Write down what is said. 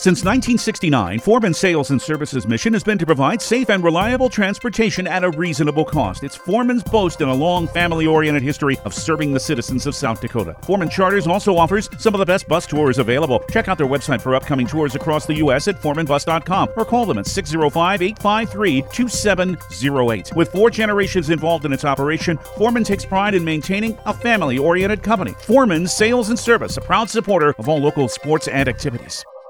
Since 1969, Foreman Sales and Services' mission has been to provide safe and reliable transportation at a reasonable cost. It's Foreman's boast in a long, family-oriented history of serving the citizens of South Dakota. Foreman Charters also offers some of the best bus tours available. Check out their website for upcoming tours across the U.S. at foremanbus.com or call them at 605-853-2708. With 4 generations involved in its operation, Foreman takes pride in maintaining a family-oriented company. Foreman Sales and Service, a proud supporter of all local sports and activities.